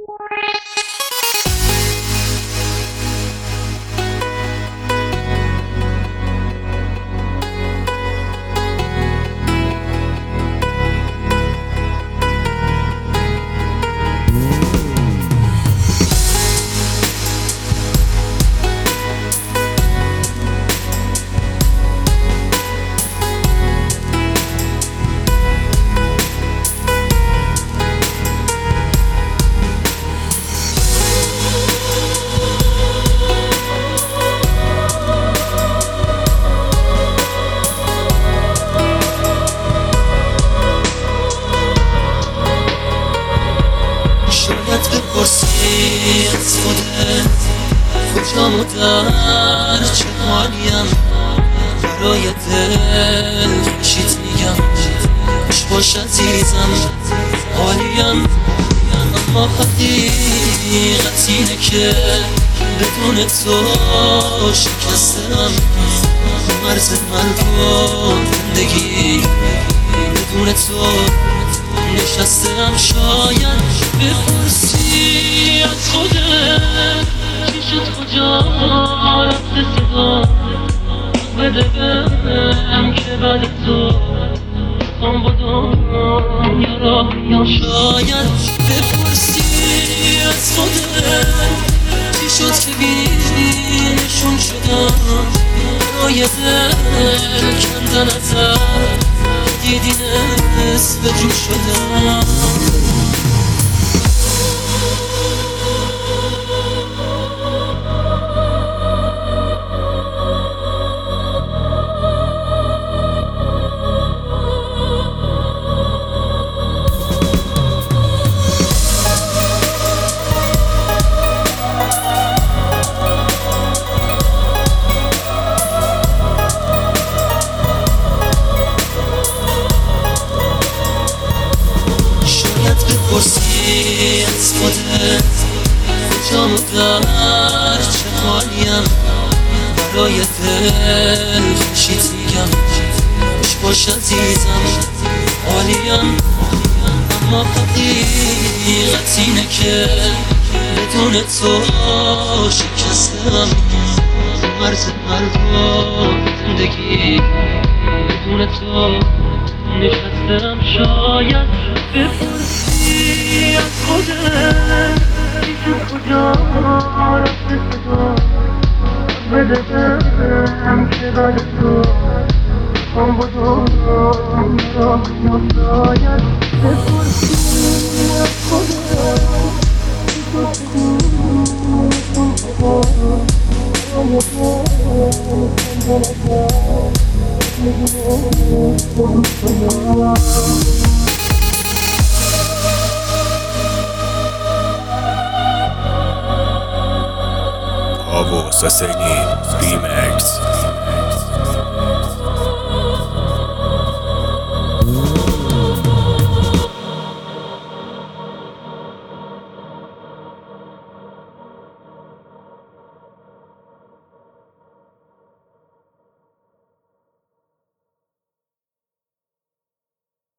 بپرسی از خودت کجام و در چه حالیم، برای دل خوشیت میگم خوش باش عزیزم حالیم. اما حقیقت اینه که بدون تو شکستم، مرز من و زندگی بدون تو نشستم. شاید بپرسی از خودت چی شد، کجا رفت صدا، بده بهم که بعد تو میخوام با دنیا را بیام. شاید بپرسی از خودت چی شد که بیشون شدم، برای دل کندن ازت دیدی نصف جو شدم. بپرسی از خودت کجام و در چه حالیم، برای دل خوشیت میگم خوش باش عزیزم حالیم. اما حقیقت اینه که بدون تو شکستم، مرز من و زندگی بدون تو نشستم. شاید بپرسی از خودت چی شد، کجا رفت صدا، بده بهم که بعد تو میخوام با دنیا را بیام. شاید بپرسی از خودت چی شد، Avos Aseni Remix.